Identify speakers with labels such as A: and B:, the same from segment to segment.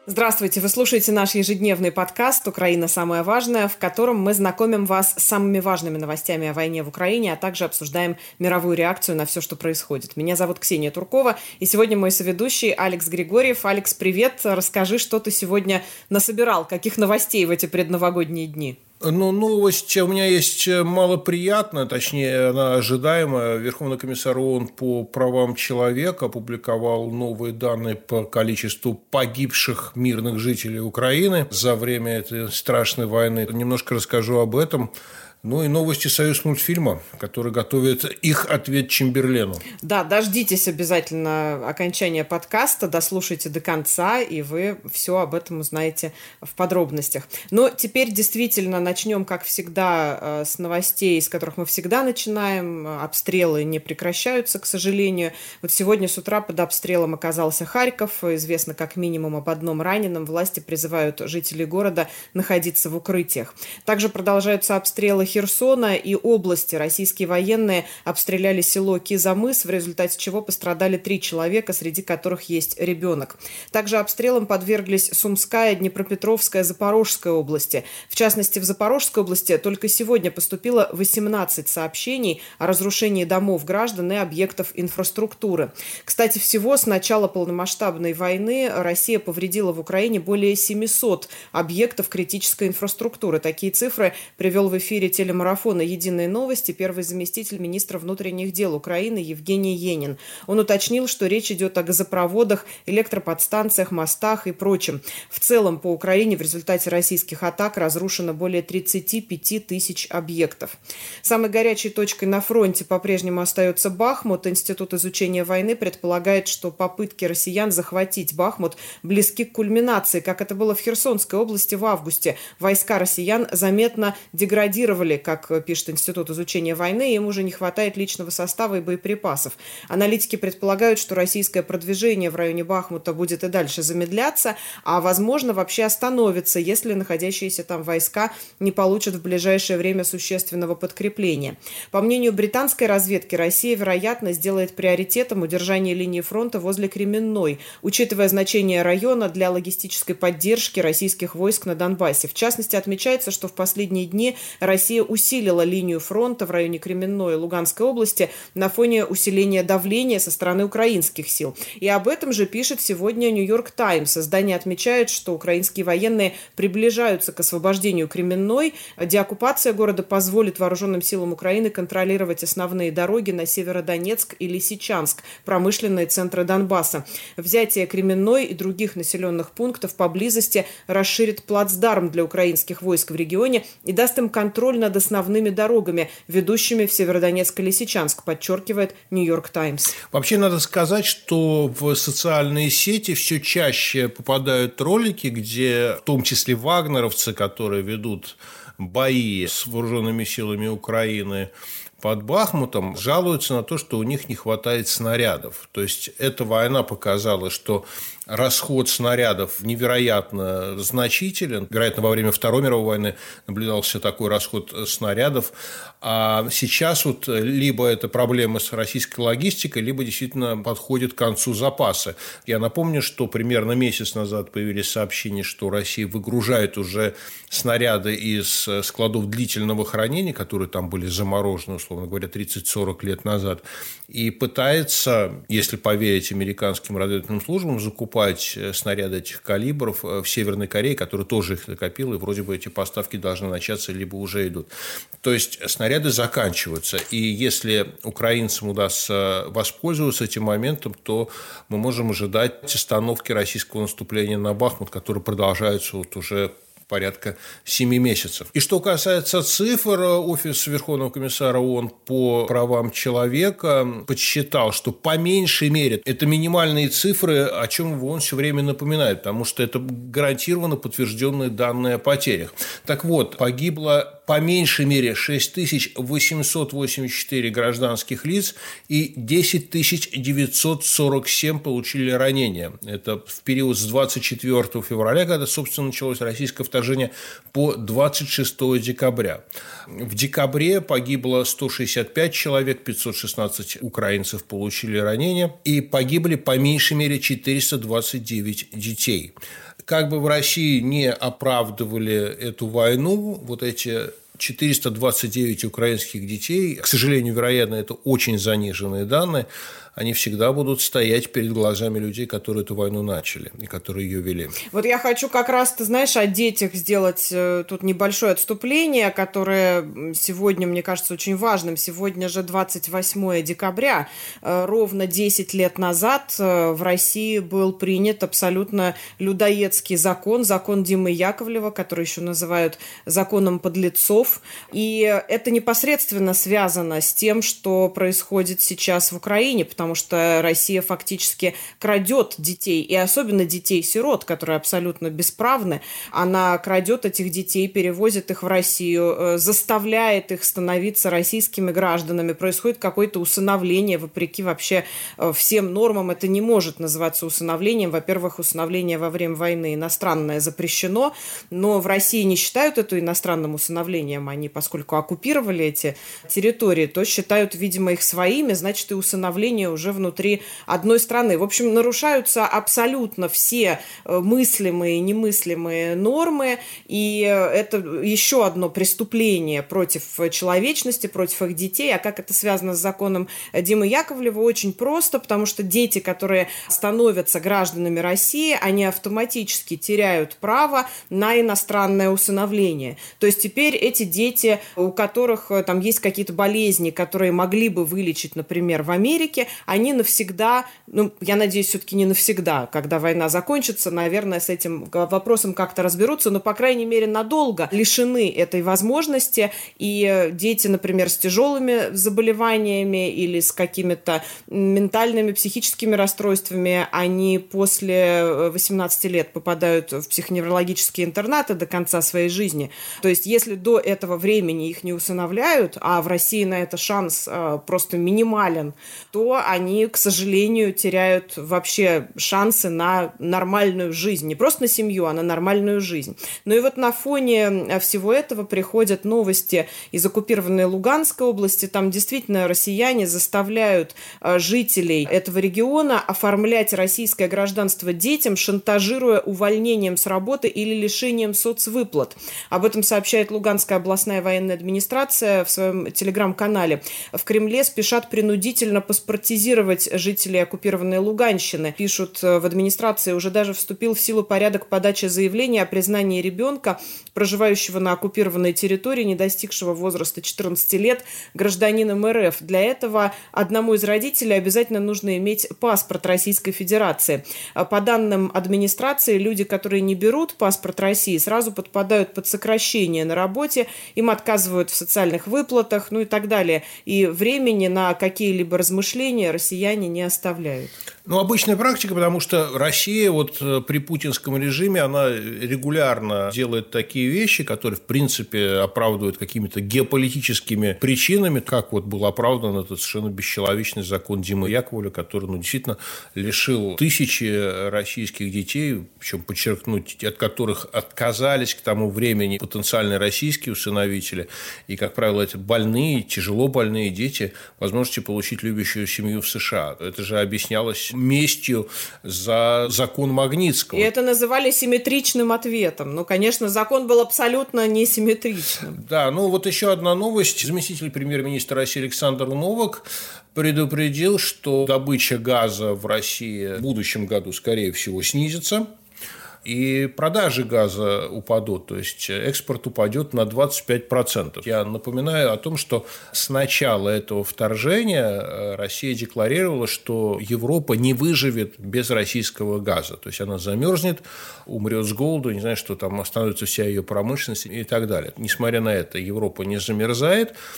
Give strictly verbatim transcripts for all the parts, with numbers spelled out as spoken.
A: Здравствуйте, вы слушаете наш ежедневный подкаст «Украина. Самое важное», в котором мы знакомим вас с самыми важными новостями о войне в Украине, а также обсуждаем мировую реакцию на все, что происходит. Меня зовут Ксения Туркова, и сегодня мой соведущий Алекс Григорьев. Алекс, привет! Расскажи, что ты сегодня насобирал, каких новостей в эти предновогодние дни?
B: Ну, новость у меня есть малоприятная, точнее, она ожидаемая. Верховный комиссар ООН по правам человека опубликовал новые данные по количеству погибших мирных жителей Украины за время этой страшной войны. Немножко расскажу об этом. Ну и новости Союзмультфильма, который готовит их ответ Чемберлену.
A: Да, дождитесь обязательно окончания подкаста, дослушайте до конца, и вы все об этом узнаете в подробностях. Но теперь действительно начнем, как всегда, с новостей, с которых мы всегда начинаем. Обстрелы не прекращаются, к сожалению. Вот сегодня с утра под обстрелом оказался Харьков. Известно как минимум об одном раненом. Власти призывают жителей города находиться в укрытиях. Также продолжаются обстрелы Херсона и области. Российские военные обстреляли село Кизамыс, в результате чего пострадали три человека, среди которых есть ребенок. Также обстрелам подверглись Сумская, Днепропетровская, Запорожская области. В частности, в Запорожской области только сегодня поступило восемнадцать сообщений о разрушении домов граждан и объектов инфраструктуры. Кстати, всего с начала полномасштабной войны Россия повредила в Украине более семисот объектов критической инфраструктуры. Такие цифры привел в эфире телемарафона «Единые новости» первый заместитель министра внутренних дел Украины Евгений Енин. Он уточнил, что речь идет о газопроводах, электроподстанциях, мостах и прочем. В целом по Украине в результате российских атак разрушено более тридцать пять тысяч объектов. Самой горячей точкой на фронте по-прежнему остается Бахмут. Институт изучения войны предполагает, что попытки россиян захватить Бахмут близки к кульминации, как это было в Херсонской области в августе. Войска россиян заметно деградировали, как пишет Институт изучения войны, им уже не хватает личного состава и боеприпасов. Аналитики предполагают, что российское продвижение в районе Бахмута будет и дальше замедляться, а, возможно, вообще остановится, если находящиеся там войска не получат в ближайшее время существенного подкрепления. По мнению британской разведки, Россия, вероятно, сделает приоритетом удержание линии фронта возле Кременной, учитывая значение района для логистической поддержки российских войск на Донбассе. В частности, отмечается, что в последние дни Россия усилила линию фронта в районе Кременной и Луганской области на фоне усиления давления со стороны украинских сил. И об этом же пишет сегодня «Нью-Йорк Таймс». Издание отмечает, что украинские военные приближаются к освобождению Кременной. Деоккупация города позволит вооруженным силам Украины контролировать основные дороги на Северодонецк и Лисичанск, промышленные центры Донбасса. Взятие Кременной и других населенных пунктов поблизости расширит плацдарм для украинских войск в регионе и даст им контроль над основными дорогами, ведущими в Северодонецк и Лисичанск, подчеркивает «Нью-Йорк Таймс».
B: Вообще надо сказать, что в социальные сети все чаще попадают ролики, где в том числе вагнеровцы, которые ведут бои с вооруженными силами Украины под Бахмутом, жалуются на то, что у них не хватает снарядов. То есть эта война показала, что расход снарядов невероятно значителен. Вероятно, во время Второй мировой войны наблюдался такой расход снарядов. А сейчас вот либо это проблемы с российской логистикой, либо действительно подходит к концу запасы. Я напомню, что примерно месяц назад появились сообщения, что Россия выгружает уже снаряды из складов длительного хранения, которые там были заморожены, условно говоря, тридцать-сорок лет назад, и пытается, если поверить американским разведывательным службам, закупать снаряды этих калибров в Северной Корее, которая тоже их накопила, и вроде бы эти поставки должны начаться, либо уже идут. То есть снаряды заканчиваются, и если украинцам удастся воспользоваться этим моментом, то мы можем ожидать остановки российского наступления на Бахмут, которое продолжается вот уже порядка семи месяцев. И что касается цифр, Офис Верховного комиссара ООН по правам человека подсчитал, что по меньшей мере это минимальные цифры, о чем ООН все время напоминает, потому что это гарантированно подтвержденные данные о потерях. Так вот, погибло по меньшей мере шесть тысяч восемьсот восемьдесят четыре гражданских лиц и десять тысяч девятьсот сорок семь получили ранения. Это в период с двадцать четвёртого февраля, когда, собственно, началось российское вторжение, по двадцать шестого декабря. В декабре погибло сто шестьдесят пять человек, пятьсот шестнадцать украинцев получили ранения, и погибли по меньшей мере четыреста двадцать девять детей. Как бы в России не оправдывали эту войну, вот эти четыреста двадцать девять украинских детей, к сожалению, вероятно, это очень заниженные данные, они всегда будут стоять перед глазами людей, которые эту войну начали и которые ее вели.
A: Вот я хочу как раз, ты знаешь, о детях сделать тут небольшое отступление, которое сегодня, мне кажется, очень важным. Сегодня же двадцать восьмое декабря. Ровно десять лет назад в России был принят абсолютно людоедский закон, закон Димы Яковлева, который еще называют законом подлецов. И это непосредственно связано с тем, что происходит сейчас в Украине, потому что Россия фактически крадет детей, и особенно детей-сирот, которые абсолютно бесправны. Она крадет этих детей, перевозит их в Россию, заставляет их становиться российскими гражданами. Происходит какое-то усыновление, вопреки вообще всем нормам. Это не может называться усыновлением. Во-первых, усыновление во время войны иностранное запрещено, но в России не считают это иностранным усыновлением. Они, поскольку оккупировали эти территории, то считают, видимо, их своими, значит, и усыновление уже внутри одной страны. В общем, нарушаются абсолютно все мыслимые и немыслимые нормы, и это еще одно преступление против человечности, против их детей. А как это связано с законом Димы Яковлева? Очень просто, потому что дети, которые становятся гражданами России, они автоматически теряют право на иностранное усыновление. То есть теперь эти дети, у которых там есть какие-то болезни, которые могли бы вылечить, например, в Америке, они навсегда, ну, я надеюсь, все-таки не навсегда, когда война закончится, наверное, с этим вопросом как-то разберутся, но, по крайней мере, надолго лишены этой возможности, и дети, например, с тяжелыми заболеваниями или с какими-то ментальными, психическими расстройствами, они после восемнадцати лет попадают в психоневрологические интернаты до конца своей жизни. То есть, если до этого времени их не усыновляют, а в России на это шанс просто минимален, то они, к сожалению, теряют вообще шансы на нормальную жизнь. Не просто на семью, а на нормальную жизнь. Ну и вот на фоне всего этого приходят новости из оккупированной Луганской области. Там действительно россияне заставляют жителей этого региона оформлять российское гражданство детям, шантажируя увольнением с работы или лишением соцвыплат. Об этом сообщает Луганская областная военная администрация в своем телеграм-канале. В Кремле спешат принудительно паспортизировать жителей оккупированной Луганщины. Пишут в администрации, уже даже вступил в силу порядок подачи заявления о признании ребенка, проживающего на оккупированной территории, не достигшего возраста четырнадцати лет, гражданином РФ. Для этого одному из родителей обязательно нужно иметь паспорт Российской Федерации. По данным администрации, люди, которые не берут паспорт России, сразу подпадают под сокращение на работе, им отказывают в социальных выплатах, ну и так далее. И времени на какие-либо размышления россияне не оставляют.
B: Ну, обычная практика, потому что Россия вот при путинском режиме, она регулярно делает такие вещи, которые, в принципе, оправдывают какими-то геополитическими причинами, как вот был оправдан этот совершенно бесчеловечный закон Димы Яковлева, который, ну, действительно лишил тысячи российских детей, причем подчеркнуть, от которых отказались к тому времени потенциальные российские усыновители, и, как правило, это больные, тяжело больные дети, возможности получить любящую семью в США. Это же объяснялось местью за закон Магнитского.
A: И это называли симметричным ответом. Ну, конечно, закон был абсолютно несимметричным.
B: Да, ну вот еще одна новость. Заместитель премьер-министра России Александр Новак предупредил, что добыча газа в России в будущем году, скорее всего, снизится. И продажи газа упадут, то есть экспорт упадет на двадцать пять процентов. Я напоминаю о том, что с начала этого вторжения Россия декларировала, что Европа не выживет без российского газа. То есть она замерзнет, умрет с голоду, не знаю, что там остановится вся ее промышленность и так далее. Несмотря на это, Европа не замерзает.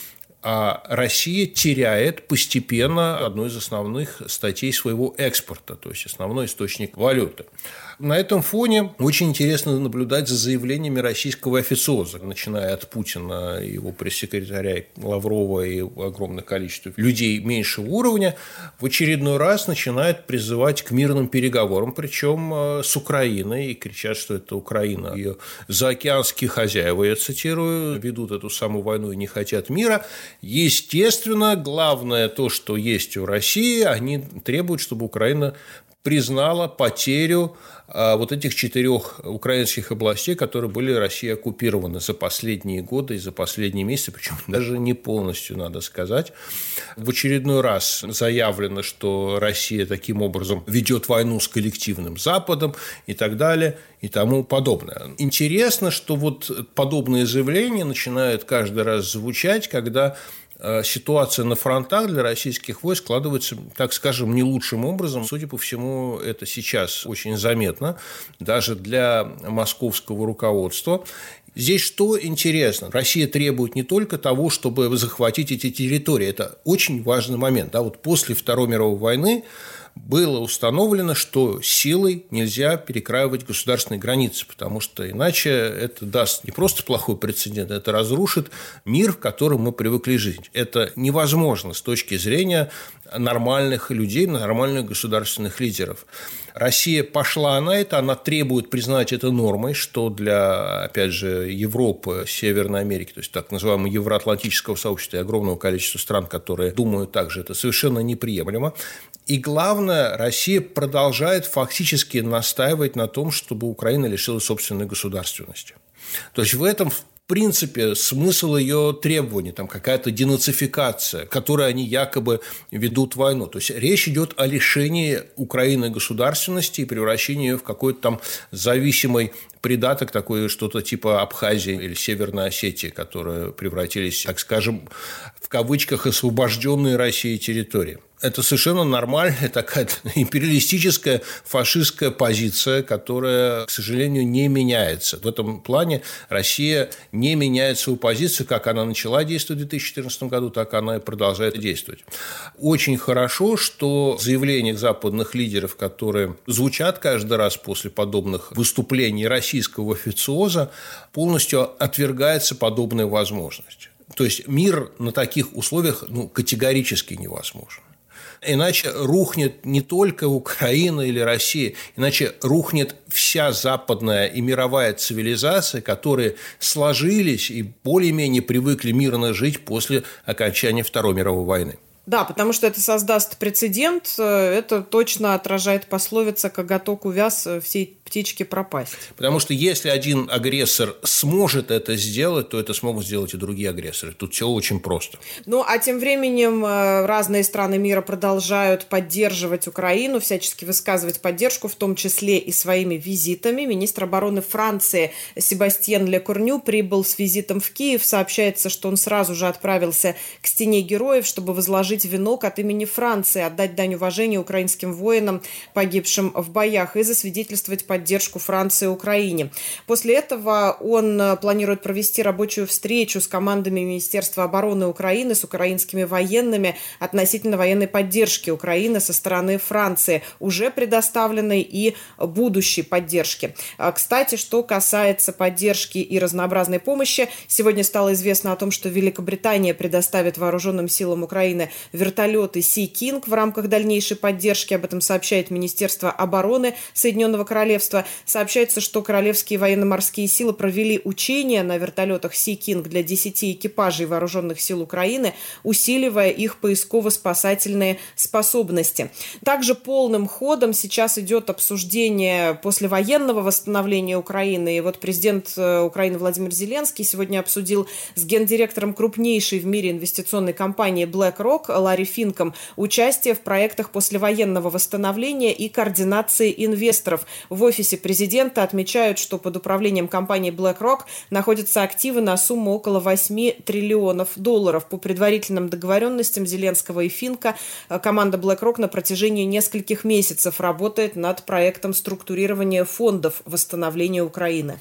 B: а Россия теряет постепенно одну из основных статей своего экспорта, то есть основной источник валюты. На этом фоне очень интересно наблюдать за заявлениями российского официоза, начиная от Путина, его пресс-секретаря Лаврова и огромное количество людей меньшего уровня, в очередной раз начинают призывать к мирным переговорам, причем с Украиной, и кричат, что это Украина. Ее заокеанские хозяева, я цитирую, ведут эту самую войну и не хотят мира. Естественно, главное то, что есть у России, они требуют, чтобы Украина признала потерю вот этих четырех украинских областей, которые были Россией оккупированы за последние годы и за последние месяцы, причем даже не полностью, надо сказать. В очередной раз заявлено, что Россия таким образом ведет войну с коллективным Западом и так далее и тому подобное. Интересно, что вот подобные заявления начинают каждый раз звучать, когда ситуация на фронтах для российских войск складывается, так скажем, не лучшим образом. Судя по всему, это сейчас очень заметно, даже для московского руководства. Здесь что интересно? Россия требует не только того, чтобы захватить эти территории. Это очень важный момент. Да? Вот после Второй мировой войны было установлено, что силой нельзя перекраивать государственные границы, потому что иначе это даст не просто плохой прецедент, это разрушит мир, в котором мы привыкли жить. Это невозможно с точки зрения нормальных людей, нормальных государственных лидеров. Россия пошла на это, она требует признать это нормой, что для, опять же, Европы, Северной Америки, то есть так называемого евроатлантического сообщества и огромного количества стран, которые думают так же, это совершенно неприемлемо. И главное, Россия продолжает фактически настаивать на том, чтобы Украина лишилась собственной государственности. То есть в этом, в принципе, смысл ее требований, там какая-то денацификация, которой они якобы ведут войну. То есть речь идет о лишении Украины государственности и превращении ее в какой-то там зависимый придаток, такое что-то типа Абхазии или Северной Осетии, которые превратились, так скажем, в кавычках освобожденные Россией территории. Это совершенно нормальная такая империалистическая фашистская позиция, которая, к сожалению, не меняется. В этом плане Россия не меняет свою позицию, как она начала действовать в две тысячи четырнадцатом году, так она и продолжает действовать. Очень хорошо, что в заявлениях западных лидеров, которые звучат каждый раз после подобных выступлений российского официоза, полностью отвергается подобная возможность. То есть мир на таких условиях ну, категорически невозможен. Иначе рухнет не только Украина или Россия, иначе рухнет вся западная и мировая цивилизация, которые сложились и более-менее привыкли мирно жить после окончания Второй мировой войны.
A: Да, потому что это создаст прецедент, это точно отражает пословица «коготок увяз, всей птички пропасть».
B: Потому что если один агрессор сможет это сделать, то это смогут сделать и другие агрессоры. Тут все очень просто.
A: Ну, а тем временем разные страны мира продолжают поддерживать Украину, всячески высказывать поддержку, в том числе и своими визитами. Министр обороны Франции Себастьен Лекорню прибыл с визитом в Киев. Сообщается, что он сразу же отправился к Стене героев, чтобы возложить венок от имени Франции, отдать дань уважения украинским воинам, погибшим в боях, и засвидетельствовать поддержку Франции Украине. После этого он планирует провести рабочую встречу с командами Министерства обороны Украины, с украинскими военными относительно военной поддержки Украины со стороны Франции, уже предоставленной и будущей поддержки. Кстати, что касается поддержки и разнообразной помощи, сегодня стало известно о том, что Великобритания предоставит вооруженным силам Украины вертолеты Sea King в рамках дальнейшей поддержки. Об этом сообщает Министерство обороны Соединенного Королевства. Сообщается, что королевские военно-морские силы провели учения на вертолетах Sea King для десяти экипажей вооруженных сил Украины, усиливая их поисково-спасательные способности. Также полным ходом сейчас идет обсуждение послевоенного восстановления Украины. И вот президент Украины Владимир Зеленский сегодня обсудил с гендиректором крупнейшей в мире инвестиционной компании BlackRock Ларри Финком участие в проектах послевоенного восстановления и координации инвесторов. В офисе президента отмечают, что под управлением компании BlackRock находятся активы на сумму около восемь триллионов долларов. По предварительным договоренностям Зеленского и Финка, команда BlackRock на протяжении нескольких месяцев работает над проектом структурирования фондов восстановления Украины.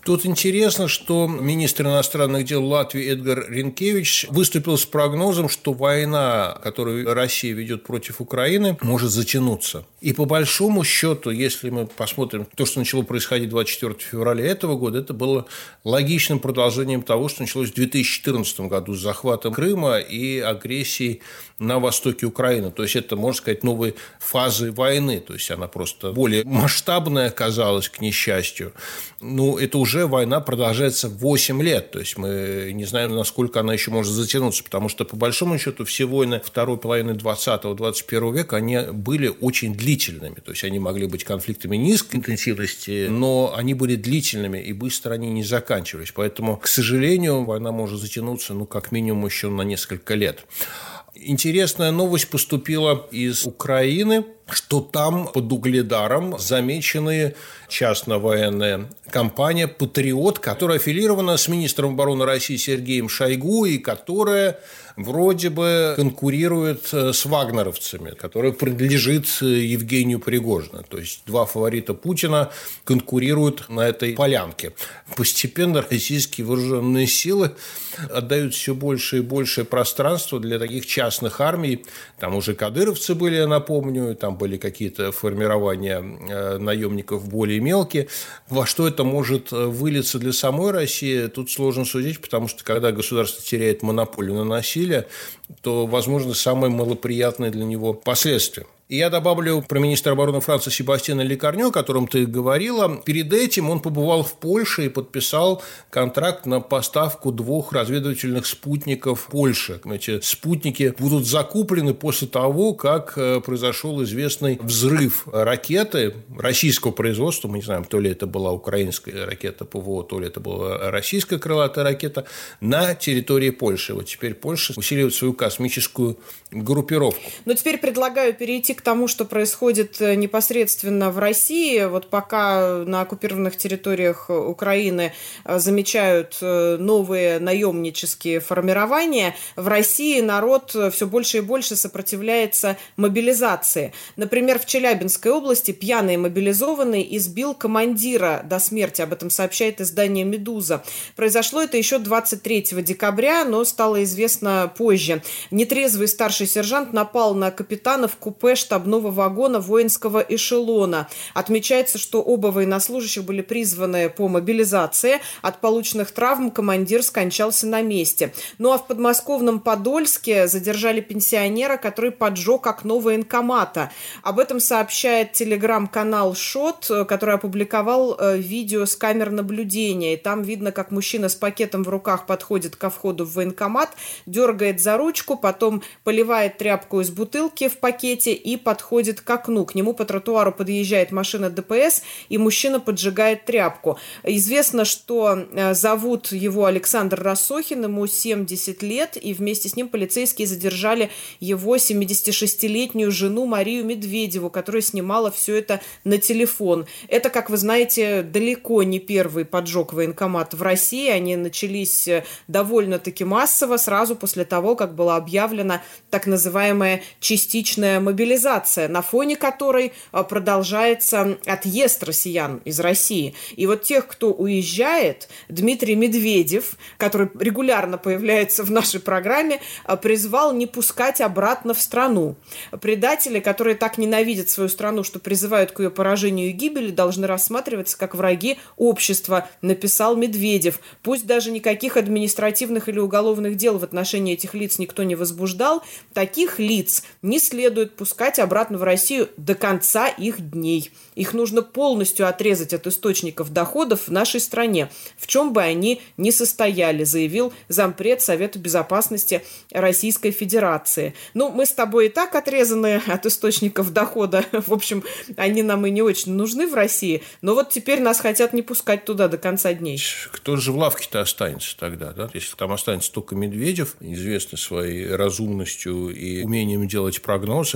B: Тут интересно, что министр иностранных дел Латвии Эдгар Ринкевич выступил с прогнозом, что война, которую Россия ведет против Украины, может затянуться. И по большому счету, если мы посмотрим то, что начало происходить двадцать четвёртого февраля этого года, это было логичным продолжением того, что началось в две тысячи четырнадцатом году с захватом Крыма и агрессией на востоке Украины. То есть это, можно сказать, новой фазы войны. То есть она просто более масштабная оказалась, к несчастью. Ну, это уже война продолжается восемь лет. То есть мы не знаем, насколько она еще может затянуться, потому что, по большому счету, все войны второй половины двадцатого — двадцать первого века, они были очень длительными. То есть они могли быть конфликтами низкой интенсивности, но они были длительными, и быстро они не заканчивались. Поэтому, к сожалению, война может затянуться, ну, как минимум, еще на несколько лет. Интересная новость поступила из Украины, что там под Угледаром замечены частная военная компания «Патриот», которая аффилирована с министром обороны России Сергеем Шойгу и которая вроде бы конкурирует с вагнеровцами, которая принадлежит Евгению Пригожину. То есть два фаворита Путина конкурируют на этой полянке. Постепенно российские вооруженные силы отдают все больше и большее пространство для таких частных армий. Там уже кадыровцы были, я напомню, там были какие-то формирования наемников более мелкие. Во что это может вылиться для самой России, тут сложно судить, потому что когда государство теряет монополию на насилие, то, возможно, самые малоприятные для него последствия. И я добавлю про министра обороны Франции Себастьяна Лекарнё, о котором ты говорила. Перед этим он побывал в Польше и подписал контракт на поставку двух разведывательных спутников Польши. Эти спутники будут закуплены после того, как произошел известный взрыв ракеты российского производства. Мы не знаем, то ли это была украинская ракета ПВО, то ли это была российская крылатая ракета на территории Польши. Вот теперь Польша усиливает свою космическую группировку.
A: Но теперь предлагаю перейти к тому, что происходит непосредственно в России. Вот пока на оккупированных территориях Украины замечают новые наемнические формирования, в России народ все больше и больше сопротивляется мобилизации. Например, в Челябинской области пьяный мобилизованный избил командира до смерти. Об этом сообщает издание «Медуза». Произошло это еще двадцать третьего декабря, но стало известно позже. Нетрезвый старший сержант напал на капитана в купе штабного вагона воинского эшелона. Отмечается, что оба военнослужащих были призваны по мобилизации. От полученных травм командир скончался на месте. Ну а в подмосковном Подольске задержали пенсионера, который поджег окно военкомата. Об этом сообщает телеграм-канал «Шот», который опубликовал видео с камер наблюдения. И там видно, как мужчина с пакетом в руках подходит ко входу в военкомат, дергает за ручку, потом поливает тряпку из бутылки в пакете и подходит к окну. К нему по тротуару подъезжает машина ДПС, и мужчина поджигает тряпку. Известно, что зовут его Александр Рассохин, ему семьдесят лет, и вместе с ним полицейские задержали его семидесятишестилетнюю жену Марию Медведеву, которая снимала все это на телефон. Это, как вы знаете, далеко не первый поджог военкомата в России. Они начались довольно-таки массово, сразу после того, как была объявлена так называемая частичная мобилизация, на фоне которой продолжается отъезд россиян из России. И вот тех, кто уезжает, Дмитрий Медведев, который регулярно появляется в нашей программе, призвал не пускать обратно в страну. Предатели, которые так ненавидят свою страну, что призывают к ее поражению и гибели, должны рассматриваться как враги общества, написал Медведев. Пусть даже никаких административных или уголовных дел в отношении этих лиц никто не возбуждал, таких лиц не следует пускать обратно в Россию до конца их дней. Их нужно полностью отрезать от источников доходов в нашей стране, в чем бы они ни состояли, заявил зампред Совета Безопасности Российской Федерации. Ну, мы с тобой и так отрезаны от источников дохода. В общем, они нам и не очень нужны в России, но вот теперь нас хотят не пускать туда до конца дней.
B: Кто же в лавке-то останется тогда, да? Если там останется только Медведев, известный своей разумностью и умением делать прогнозы,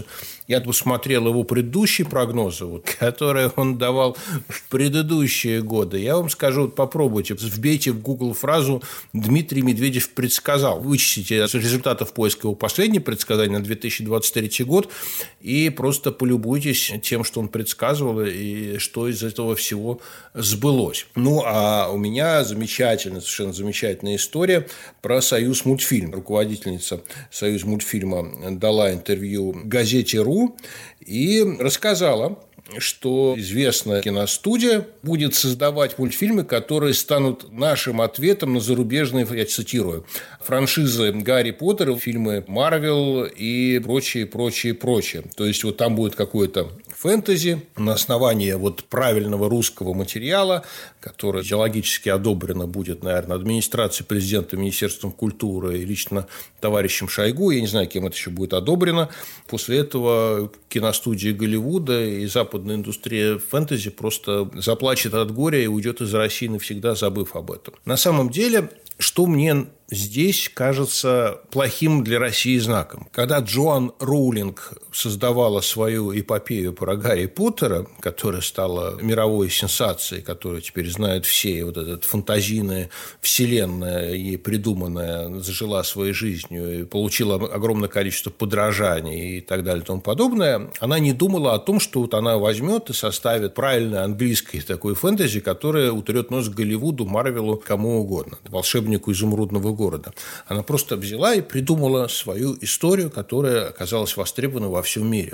B: Я посмотрел его предыдущие прогнозы, вот, которые он давал в предыдущие годы. Я вам скажу, вот попробуйте, вбейте в Google фразу «Дмитрий Медведев предсказал». Вычтите результатов поиска его последнего предсказания на две тысячи двадцать третий год и просто полюбуйтесь тем, что он предсказывал и что из этого всего сбылось. Ну, а у меня замечательная, совершенно замечательная история про «Союзмультфильм». Руководительница «Союзмультфильма» дала интервью газете «Ру» и рассказала, что известная киностудия будет создавать мультфильмы, которые станут нашим ответом на зарубежные, я цитирую, франшизы Гарри Поттера, фильмы Марвел и прочее, прочее, прочее. То есть, вот там будет какое-то фэнтези на основании вот правильного русского материала, который идеологически одобрено будет, наверное, администрацией президента, Министерством культуры и лично товарищем Шойгу. Я не знаю, кем это еще будет одобрено. После этого киностудии Голливуда и западная индустрия фэнтези просто заплачет от горя и уйдет из России навсегда, забыв об этом. На самом деле, что мне здесь кажется плохим для России знаком. Когда Джоан Роулинг создавала свою эпопею про Гарри Поттера, которая стала мировой сенсацией, которую теперь знают все, и вот эта фантазийная вселенная, ей придуманная, зажила своей жизнью и получила огромное количество подражаний и так далее и тому подобное, она не думала о том, что вот она возьмет и составит правильное английское такое фэнтези, которое утрет нос Голливуду, Марвелу, кому угодно, волшебнику изумрудного города. Она просто взяла и придумала свою историю, которая оказалась востребована во всем мире.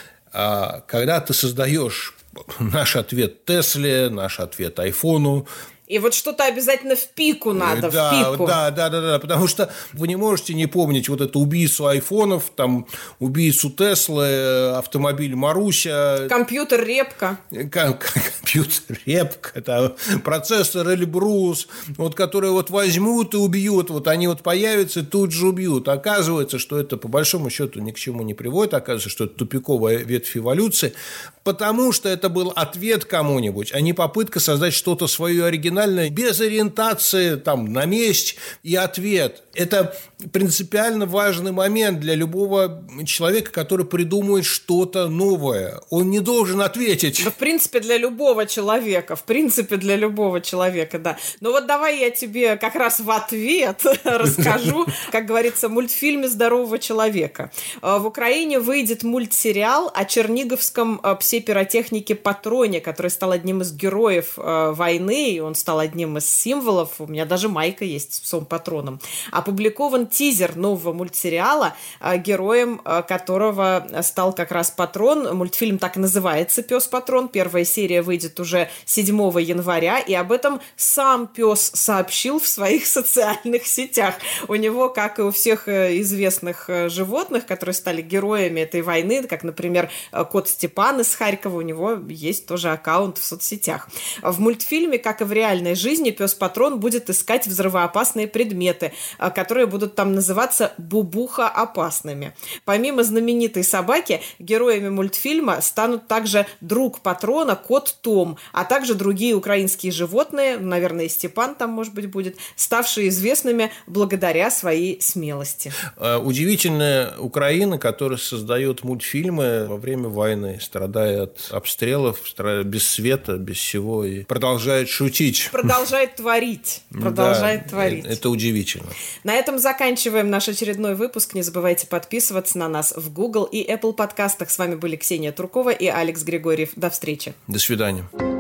B: А когда ты создаешь наш ответ Тесле, наш ответ Айфону,
A: и вот что-то обязательно в пику надо,
B: да,
A: в пику.
B: Да, да, да, да, потому что вы не можете не помнить вот эту убийцу айфонов, там, убийцу Теслы, автомобиль Маруся.
A: Компьютер Репка.
B: Компьютер Репка, да, процессор Эльбрус, вот, которые вот возьмут и убьют, вот они вот появятся и тут же убьют. Оказывается, что это по большому счету ни к чему не приводит, оказывается, что это тупиковая ветвь эволюции, потому что это был ответ кому-нибудь, а не попытка создать что-то свое оригинальное, без ориентации там, на месть и ответ. Это принципиально важный момент для любого человека, который придумает что-то новое. Он не должен ответить.
A: Да, в принципе, для любого человека. В принципе, для любого человека, да. Но вот давай я тебе как раз в ответ расскажу, как говорится, мультфильме «Здорового человека». В Украине выйдет мультсериал о черниговском псе-пиротехнике Патроне, который стал одним из героев войны, и он стал одним из символов. У меня даже майка есть с псом Патроном. Опубликован тизер нового мультсериала, героем которого стал как раз Патрон. Мультфильм так и называется «Пес Патрон». Первая серия выйдет уже седьмого января, и об этом сам пес сообщил в своих социальных сетях. У него, как и у всех известных животных, которые стали героями этой войны, как, например, кот Степан из Харькова, у него есть тоже аккаунт в соцсетях. В мультфильме, как и в реальной жизни, пес Патрон будет искать взрывоопасные предметы, которые будут там называться «бубуха опасными». Помимо знаменитой собаки, героями мультфильма станут также друг Патрона, кот Том, а также другие украинские животные, наверное, и Степан там, может быть, будет, ставшие известными благодаря своей смелости.
B: Удивительная Украина, которая создает мультфильмы во время войны, страдая от обстрелов, без света, без всего, и продолжает шутить.
A: Продолжает творить. Продолжает
B: да,
A: творить.
B: Это удивительно.
A: На этом заканчиваем наш очередной выпуск. Не забывайте подписываться на нас в Google и Apple подкастах. С вами были Ксения Туркова и Алекс Григорьев. До встречи.
B: До свидания.